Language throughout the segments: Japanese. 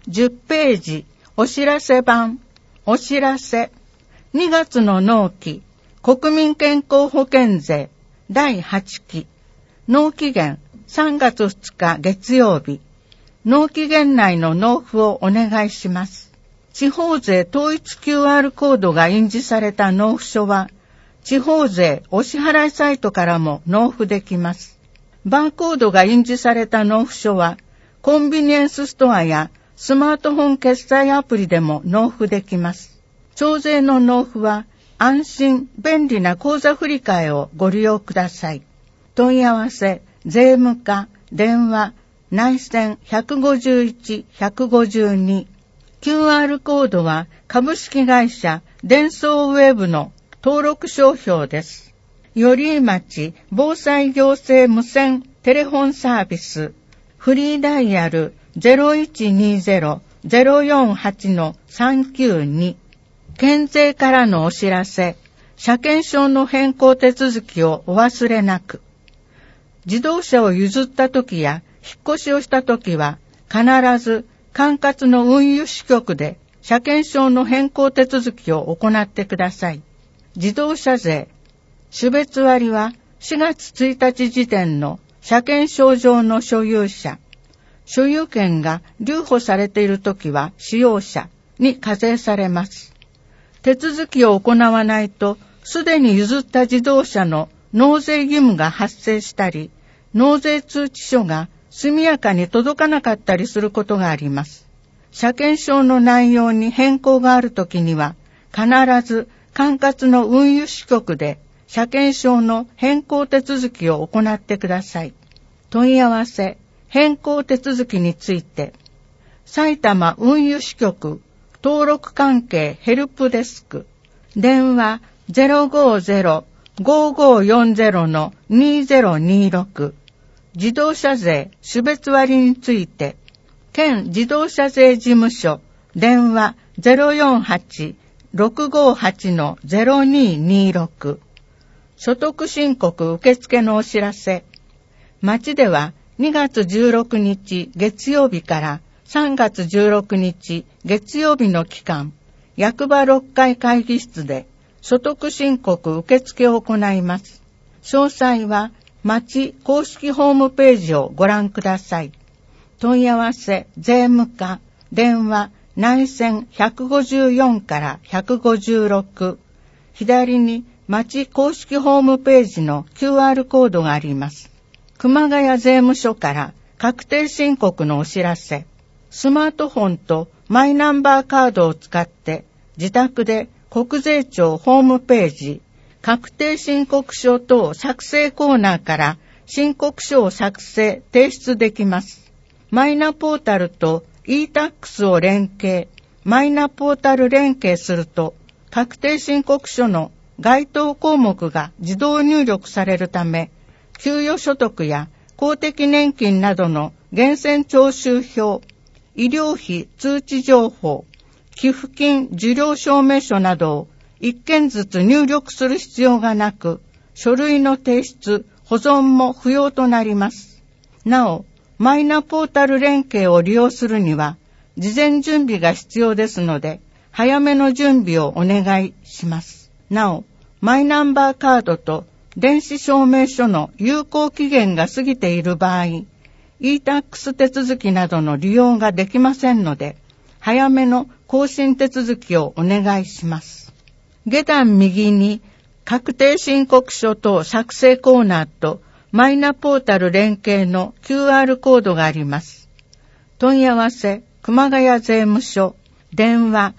10ページ、お知らせ版、お知らせ。2月の納期、国民健康保険税、第8期。納期限、3月2日月曜日。納期限内の納付をお願いします。地方税統一 QR コードが印字された納付書は、地方税お支払いサイトからも納付できます。バーコードが印字された納付書は、コンビニエンスストアやスマートフォン決済アプリでも納付できます。徴税の納付は、安心、便利な口座振替をご利用ください。問い合わせ、税務課、電話、内線151-152。QR コードは株式会社デンソーウェブの登録商標です。寄居町防災行政無線テレフォンサービス。フリーダイヤル 0120-048-392。県税からのお知らせ。車検証の変更手続きをお忘れなく。自動車を譲ったときや引っ越しをしたときは必ず管轄の運輸支局で車検証の変更手続きを行ってください。自動車税、種別割は4月1日時点の車検証上の所有者、所有権が留保されているときは使用者に課税されます。手続きを行わないと、すでに譲った自動車の納税義務が発生したり、納税通知書が速やかに届かなかったりすることがあります。車検証の内容に変更があるときには、必ず管轄の運輸支局で車検証の変更手続きを行ってください。問い合わせ、変更手続きについて、埼玉運輸支局登録関係ヘルプデスク、電話 050-5540-2026、自動車税種別割について、県自動車税事務所、電話 048-658-0226、所得申告受付のお知らせ。町では2月16日月曜日から3月16日月曜日の期間、役場6階会議室で所得申告受付を行います。詳細は町公式ホームページをご覧ください。問い合わせ、税務課、電話、内線154から156。左に町公式ホームページの QR コードがあります。熊谷税務署から確定申告のお知らせ。スマートフォンとマイナンバーカードを使って自宅で国税庁ホームページ、確定申告書等作成コーナーから申告書を作成、提出できます。マイナポータルと e-tax を連携、マイナポータル連携すると、確定申告書の該当項目が自動入力されるため、給与所得や公的年金などの源泉徴収票、医療費通知情報、寄付金受領証明書などを一件ずつ入力する必要がなく、書類の提出、保存も不要となります。なお、マイナポータル連携を利用するには、事前準備が必要ですので、早めの準備をお願いします。なお、マイナンバーカードと電子証明書の有効期限が過ぎている場合、e-tax 手続きなどの利用ができませんので、早めの更新手続きをお願いします。下段右に確定申告書等作成コーナーとマイナポータル連携の QR コードがあります。問い合わせ、熊谷税務署、電話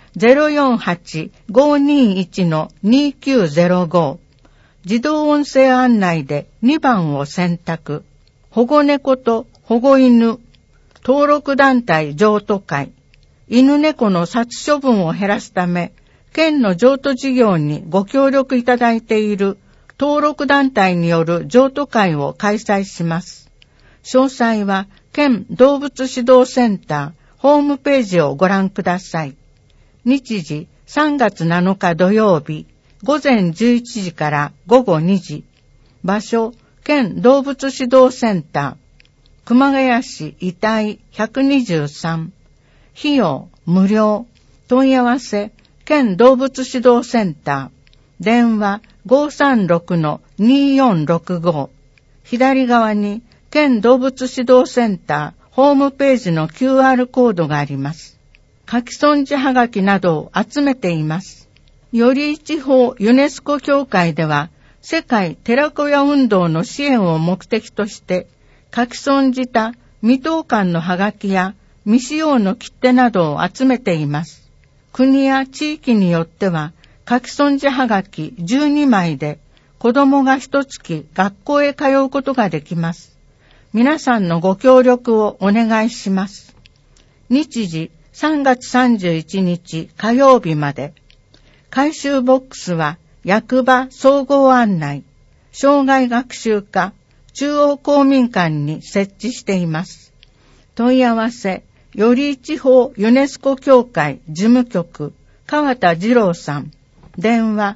048-521-2905、自動音声案内で2番を選択。保護猫と保護犬、登録団体譲渡会、犬猫の殺処分を減らすため、県の譲渡事業にご協力いただいている登録団体による譲渡会を開催します。詳細は県動物指導センターホームページをご覧ください。日時3月7日土曜日午前11時から午後2時。場所県動物指導センター熊谷市遺体123。 費用無料。問い合わせ県動物指導センター。電話 536-2465。左側に県動物指導センターホームページの QR コードがあります。書き損じはがきなどを集めています。より地方ユネスコ協会では、世界寺子屋運動の支援を目的として、書き損じた未投函のはがきや未使用の切手などを集めています。国や地域によっては、書き損じはがき12枚で、子供が1月学校へ通うことができます。皆さんのご協力をお願いします。日時3月31日火曜日まで。回収ボックスは役場総合案内、障害学習課、中央公民館に設置しています。問い合わせ、より地方ユネスコ協会事務局、川田二郎さん。電話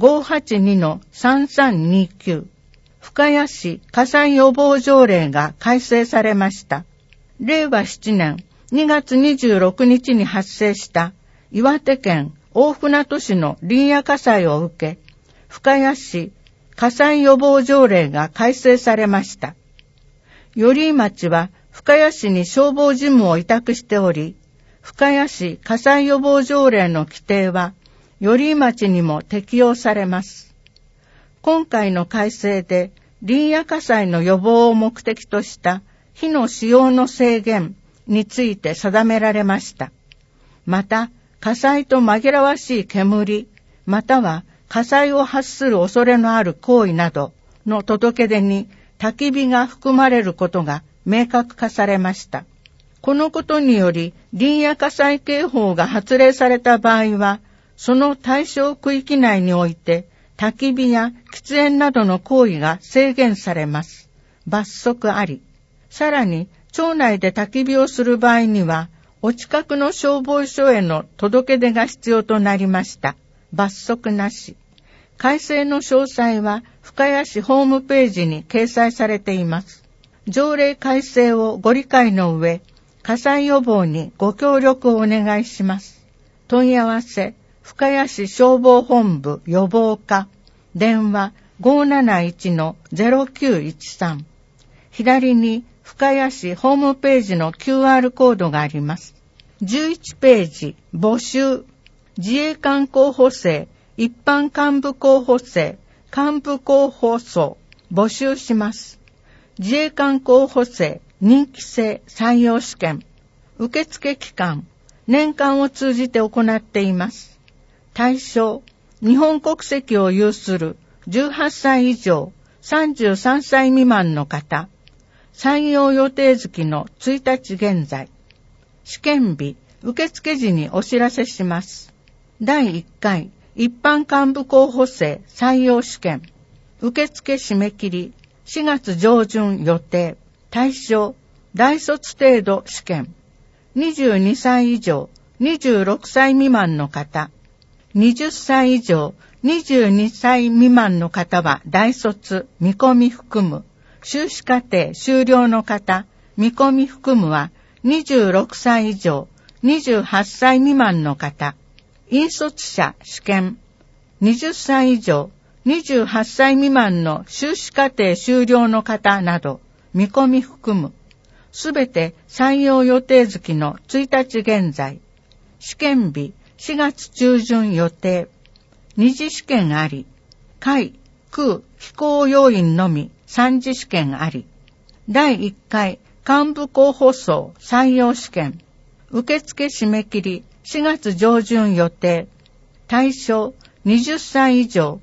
582-3329。深谷市火災予防条例が改正されました。令和7年2月26日に発生した岩手県大船渡市の林野火災を受け、深谷市火災予防条例が改正されました。寄居町は深谷市に消防事務を委託しており、深谷市火災予防条例の規定は寄居町にも適用されます。今回の改正で林野火災の予防を目的とした火の使用の制限について定められました。また、火災と紛らわしい煙、または火災を発する恐れのある行為などの届け出に焚き火が含まれることが明確化されました。このことにより林野火災警報が発令された場合は、その対象区域内において焚き火や喫煙などの行為が制限されます。罰則あり。さらに、町内で焚き火をする場合には、お近くの消防署への届け出が必要となりました。罰則なし。改正の詳細は深谷市ホームページに掲載されています。条例改正をご理解の上、火災予防にご協力をお願いします。問い合わせ、深谷市消防本部予防課、電話 571-0913。左に深谷市ホームページの QR コードがあります。11ページ、募集。自衛官候補生、一般幹部候補生、幹部候補層、募集します。自衛官候補生、任期制採用試験。受付期間、年間を通じて行っています。対象、日本国籍を有する18歳以上、33歳未満の方。採用予定月の1日現在。試験日、受付時にお知らせします。第1回一般幹部候補生採用試験。受付締め切り4月上旬予定。対象、大卒程度試験。22歳以上、26歳未満の方。20歳以上、22歳未満の方は大卒、見込み含む。修士課程修了の方、見込み含むは26歳以上、28歳未満の方。引率者試験。20歳以上、28歳未満の修士課程修了の方など、見込み含む。すべて採用予定月の1日現在。試験日4月中旬予定。二次試験あり。海、空、飛行要員のみ3次試験あり。第1回幹部候補層採用試験。受付締め切り4月上旬予定。対象20歳以上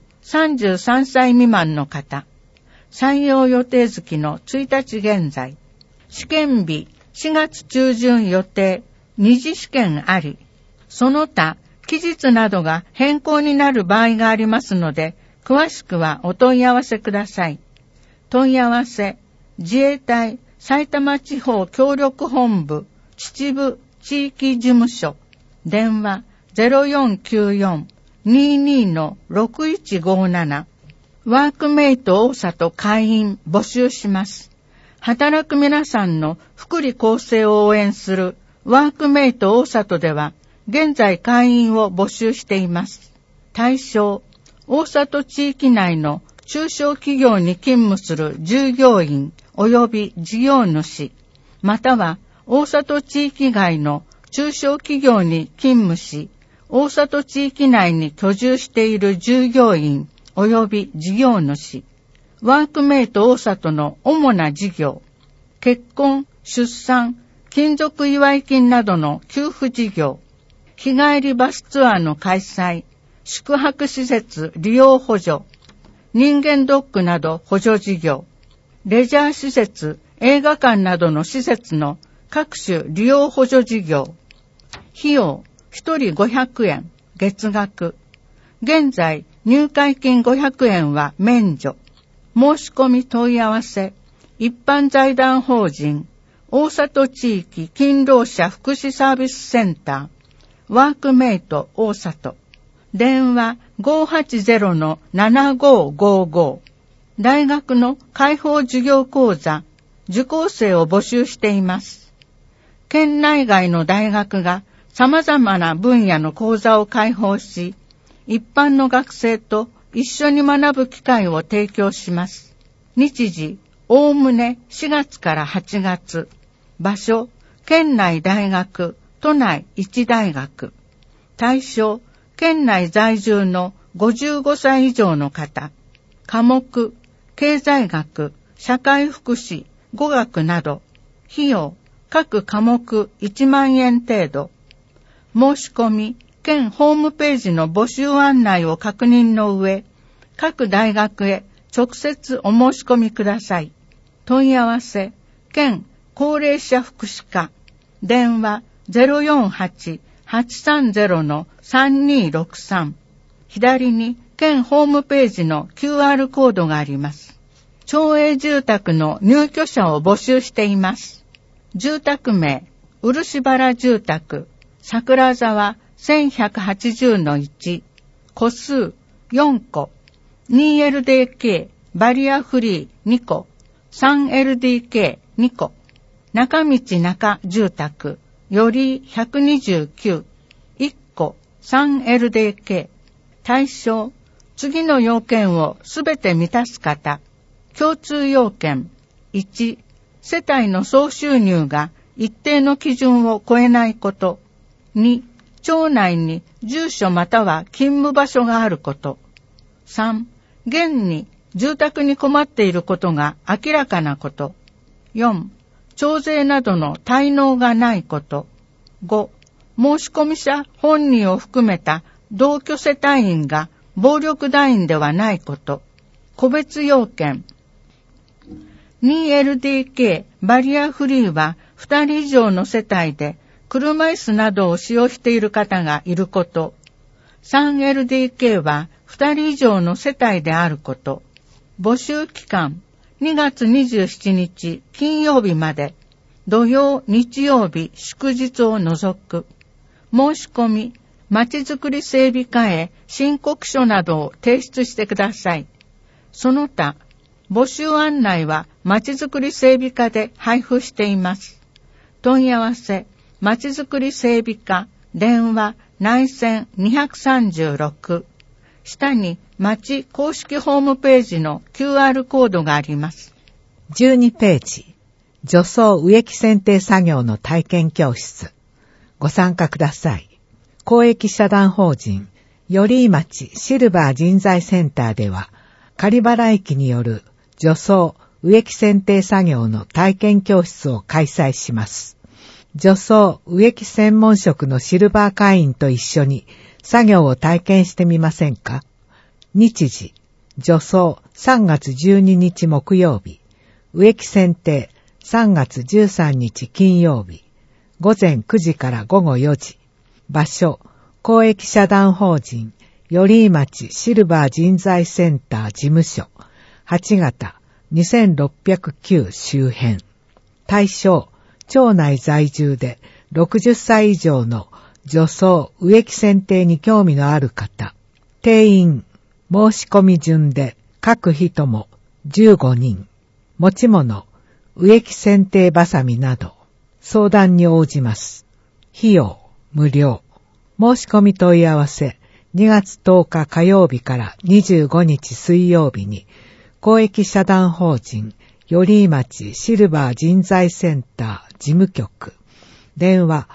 33歳未満の方。採用予定月の1日現在。試験日4月中旬予定。二次試験あり。その他期日などが変更になる場合がありますので、詳しくはお問い合わせください。問い合わせ、自衛隊埼玉地方協力本部秩父地域事務所。電話 0494-22-6157。ワークメイト大里会員募集します。働く皆さんの福利厚生を応援するワークメイト大里では現在会員を募集しています。対象、大里地域内の中小企業に勤務する従業員及び事業主、または大里地域外の中小企業に勤務し、大里地域内に居住している従業員及び事業主、ワークメイト大里の主な事業、結婚、出産、勤続祝い金などの給付事業、日帰りバスツアーの開催、宿泊施設利用補助、人間ドックなど補助事業、レジャー施設、映画館などの施設の各種利用補助事業、費用1人500円、月額。現在、入会金500円は免除。申し込み問い合わせ、一般財団法人、大里地域勤労者福祉サービスセンター、ワークメイト大里。電話 580-7555。大学の開放授業講座、受講生を募集しています。県内外の大学が様々な分野の講座を開放し、一般の学生と一緒に学ぶ機会を提供します。日時、おおむね4月から8月。場所、県内大学、都内一大学。対象、県内在住の55歳以上の方。科目、経済学、社会福祉、語学など。費用、各科目1万円程度。申し込み、県ホームページの募集案内を確認の上、各大学へ直接お申し込みください。問い合わせ、県高齢者福祉課、電話 048-830-3263。左に県ホームページの QR コードがあります。町営住宅の入居者を募集しています。住宅名、漆原住宅、桜沢 1180-1、戸数4戸、2LDK バリアフリー2戸、3LDK2 戸、中道中住宅、より129、1戸、3LDK。対象、次の要件をすべて満たす方。共通要件。1、世帯の総収入が一定の基準を超えないこと。2、町内に住所または勤務場所があること。3、現に住宅に困っていることが明らかなこと。4、徴税などの滞納がないこと。5、申込者本人を含めた同居世帯員が暴力団員ではないこと。個別要件。2LDK バリアフリーは2人以上の世帯で車椅子などを使用している方がいること。3LDK は2人以上の世帯であること。募集期間2月27日金曜日まで、土曜、日曜日、祝日を除く。申し込み、まちづくり整備課へ申告書などを提出してください。その他、募集案内はまちづくり整備課で配布しています。問い合わせ、まちづくり整備課、電話、内線236。下に町公式ホームページの QR コードがあります。 12ページ、除草植木剪定作業の体験教室。ご参加ください。公益社団法人、寄居町シルバー人材センターでは、仮払い機による除草植木剪定作業の体験教室を開催します。除草植木専門職のシルバー会員と一緒に作業を体験してみませんか？日時、除草3月12日木曜日、植木剪定3月13日金曜日、午前9時から午後4時。場所、公益社団法人、寄居町シルバー人材センター事務所、8型2609周辺。対象、町内在住で60歳以上の除草植木剪定に興味のある方。定員、申し込み順で各人も15人。持ち物、植木剪定バサミなど、相談に応じます。 費用無料。申し込み問い合わせ2月10日火曜日から25日水曜日に公益社団法人寄居町シルバー人材センター事務局電話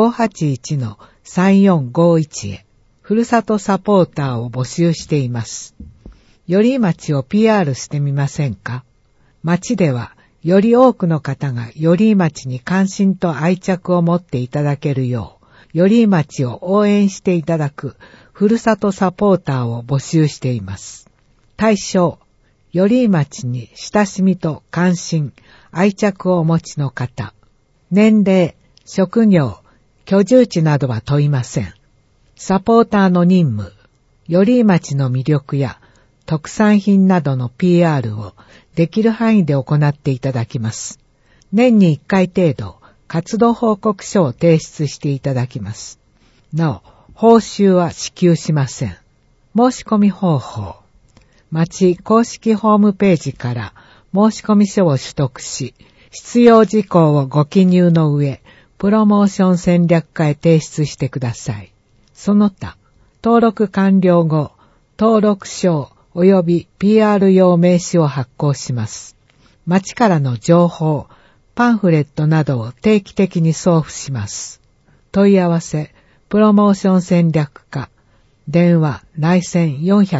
581-3451 へふるさとサポーターを募集しています。寄居町を PR してみませんか？町ではより多くの方が寄居町に関心と愛着を持っていただけるよう寄居町を応援していただくふるさとサポーターを募集しています。対象、寄居町に親しみと関心、愛着をお持ちの方。年齢、職業、居住地などは問いません。サポーターの任務、寄居町の魅力や特産品などの PR をできる範囲で行っていただきます。年に1回程度、活動報告書を提出していただきます。なお、報酬は支給しません。申し込み方法。町公式ホームページから申し込み書を取得し、必要事項をご記入の上、プロモーション戦略課へ提出してください。その他、登録完了後、登録証及び PR 用名刺を発行します。町からの情報、パンフレットなどを定期的に送付します。問い合わせ、プロモーション戦略課、電話、内線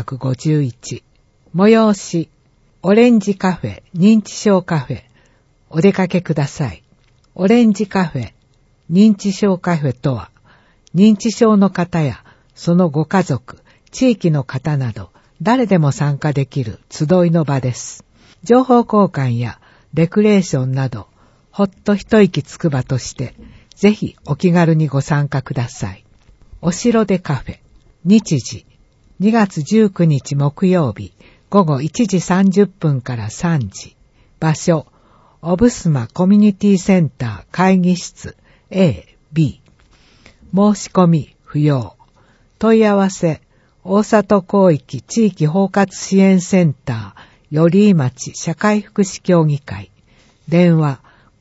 451、催し、オレンジカフェ、認知症カフェ、お出かけください。オレンジカフェ、認知症カフェとは、認知症の方やそのご家族、地域の方など、誰でも参加できる集いの場です。情報交換やレクレーションなど、ほっと一息つく場として、ぜひお気軽にご参加ください。お城でカフェ、日時、2月19日木曜日、午後1時30分から3時。場所、オブスマコミュニティセンター会議室 A、B。申し込み不要。問い合わせ、大里広域地域包括支援センター寄居町社会福祉協議会。電話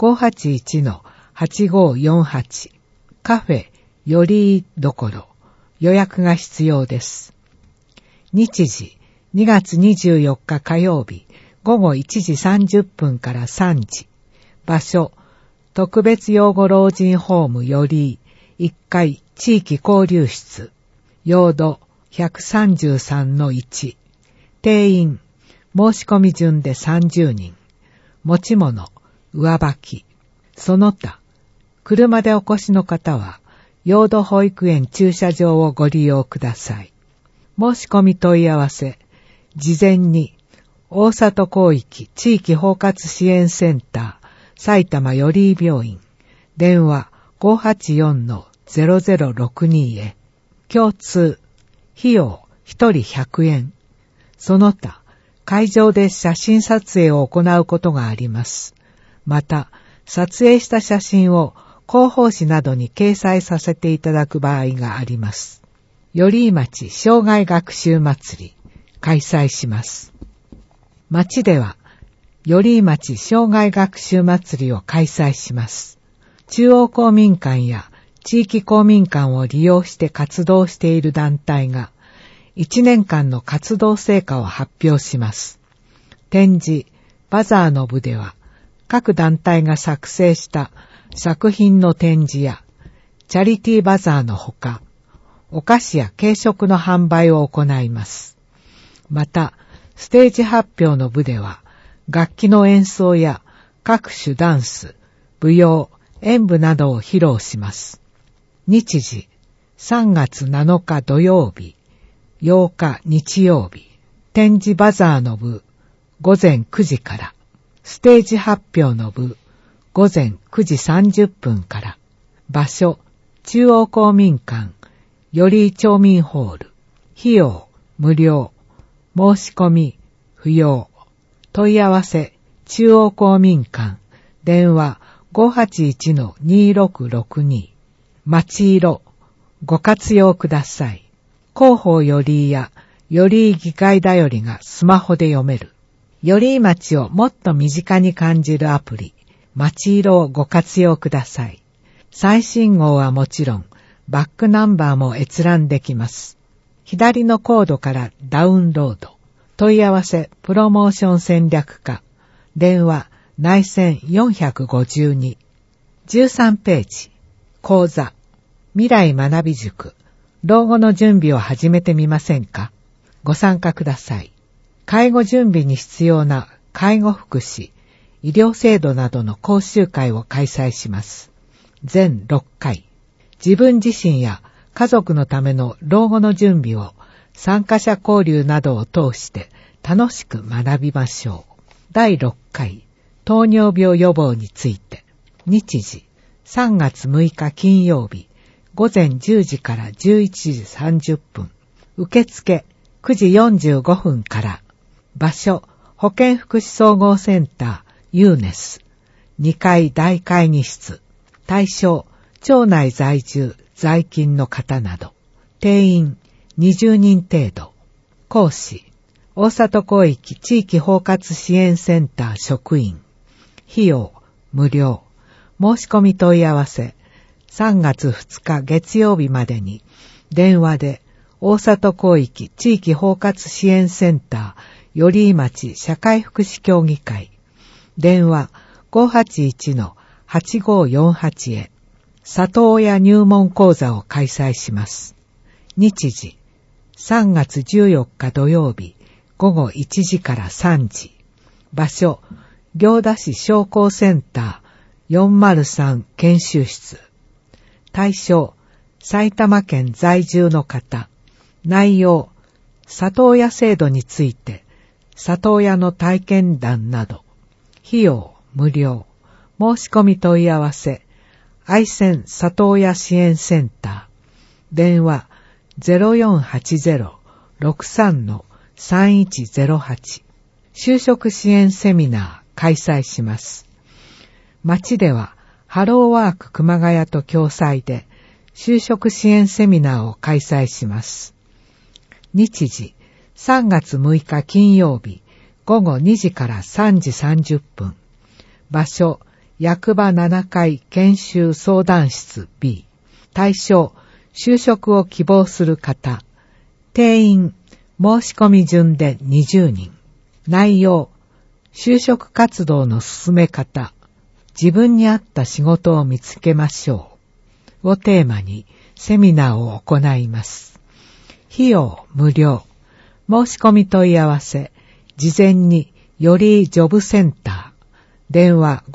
581-8548。カフェ寄居所。予約が必要です。日時、2月24日火曜日、午後1時30分から3時。場所、特別養護老人ホーム寄居1階地域交流室。用土 133-1。定員、申し込み順で30人。持ち物、上履き。その他、車でお越しの方は、用土保育園駐車場をご利用ください。申し込み問い合わせ、事前に、大里広域地域包括支援センター埼玉寄居病院、電話 584-0062 へ。共通、費用1人100円。その他、会場で写真撮影を行うことがあります。また、撮影した写真を広報誌などに掲載させていただく場合があります。寄居町障害学習祭り、開催します。町では、寄居町障害学習祭りを開催します。中央公民館や地域公民館を利用して活動している団体が、1年間の活動成果を発表します。展示、バザーの部では、各団体が作成した作品の展示や、チャリティーバザーのほか、お菓子や軽食の販売を行います。また、ステージ発表の部では、楽器の演奏や各種ダンス、舞踊、演舞などを披露します。日時、3月7日土曜日、8日日曜日、展示バザーの部、午前9時から、ステージ発表の部、午前9時30分から、場所、中央公民館、寄居町民ホール、費用、無料、申し込み、不要、問い合わせ、中央公民館、電話 581-2662、町色、ご活用ください。広報寄居や寄居議会だよりがスマホで読める。寄居町をもっと身近に感じるアプリ、町色をご活用ください。 最新号はもちろん、バックナンバーも閲覧できます。左のコードからダウンロード。問い合わせプロモーション戦略課。電話内線452。13ページ。講座。未来学び塾。老後の準備を始めてみませんか？ご参加ください。介護準備に必要な介護福祉、医療制度などの講習会を開催します。全6回。自分自身や家族のための老後の準備を参加者交流などを通して楽しく学びましょう。第6回、糖尿病予防について。日時、3月6日金曜日、午前10時から11時30分。受付、9時45分から。場所、保健福祉総合センター、ユーネス。2階大会議室。対象、町内在住、在勤の方など。定員、20人程度。講師、大里広域地域包括支援センター職員。費用、無料。申し込み問い合わせ、3月2日月曜日までに、電話で、大里広域地域包括支援センター、寄居町社会福祉協議会。電話 581-8548 へ。里親入門講座を開催します。日時、3月14日土曜日、午後1時から3時。場所、行田市商工センター403研修室。対象、埼玉県在住の方。内容、里親制度について、里親の体験談など。費用、無料。申し込み問い合わせ、愛川里親支援センター。電話、0480-63-3108。就職支援セミナー開催します。町では、ハローワーク熊谷と共催で、就職支援セミナーを開催します。日時、3月6日金曜日、午後2時から3時30分。場所、役場7階研修相談室 B。対象、就職を希望する方。定員、申し込み順で20人。内容、就職活動の進め方。自分に合った仕事を見つけましょう。をテーマにセミナーを行います。費用無料。申し込み問い合わせ、事前によりジョブセンター。電話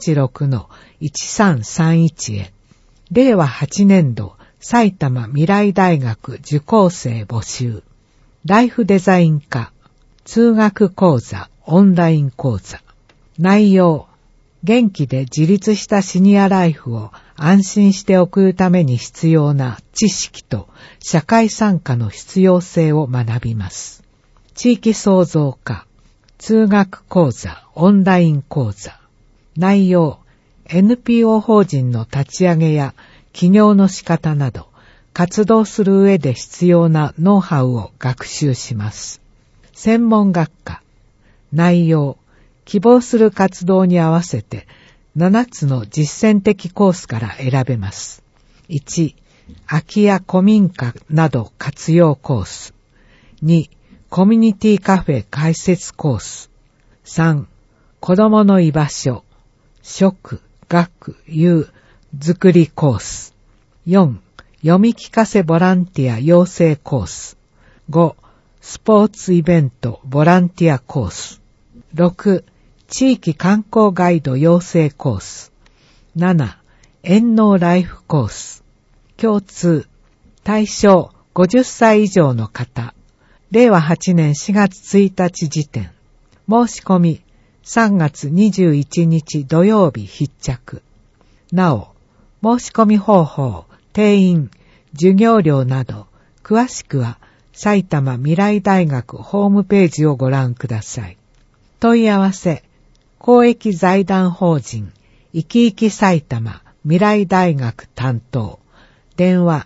586-1331 へ。令和8年度埼玉未来大学受講生募集。ライフデザイン科。通学講座、オンライン講座。内容。元気で自立したシニアライフを安心して送るために必要な知識と社会参加の必要性を学びます。地域創造科、通学講座、オンライン講座。内容、NPO 法人の立ち上げや起業の仕方など、活動する上で必要なノウハウを学習します。専門学科。内容、希望する活動に合わせて7つの実践的コースから選べます。1、空き家古民家など活用コース。2、コミュニティカフェ開設コース。3、子どもの居場所、食、学、遊、作りコース。4、読み聞かせボランティア養成コース。5、スポーツイベントボランティアコース。6、地域観光ガイド養成コース。7、遠農ライフコース。共通、対象50歳以上の方。令和8年4月1日時点。申し込み3月21日土曜日必着。なお、申し込み方法、定員、授業料など、詳しくは埼玉未来大学ホームページをご覧ください。問い合わせ、公益財団法人、いきいき埼玉未来大学担当。電話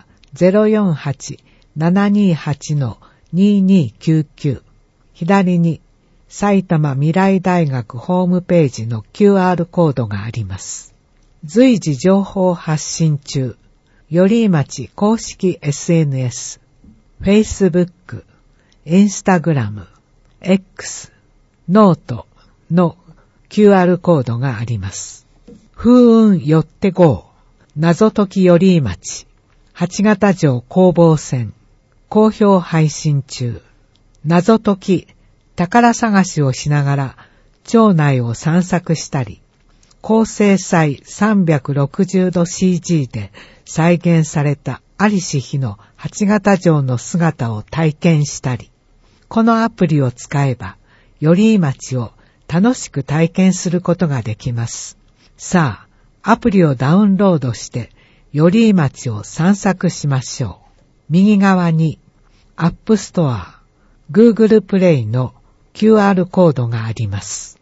048-728-2299。左に埼玉未来大学ホームページの QR コードがあります。 随時情報発信中。寄居町公式 SNS、Facebook、Instagram、X、ノートの QR コードがあります。風雲よって号、謎解き寄居町、八形城攻防戦、好評配信中。謎解き、宝探しをしながら町内を散策したり、高精細360度 CG で再現された在りし日の八形城の姿を体験したり、このアプリを使えば、寄居町を楽しく体験することができます。さあ、アプリをダウンロードして、寄居町を散策しましょう。右側に、App Store、Google Play の QR コードがあります。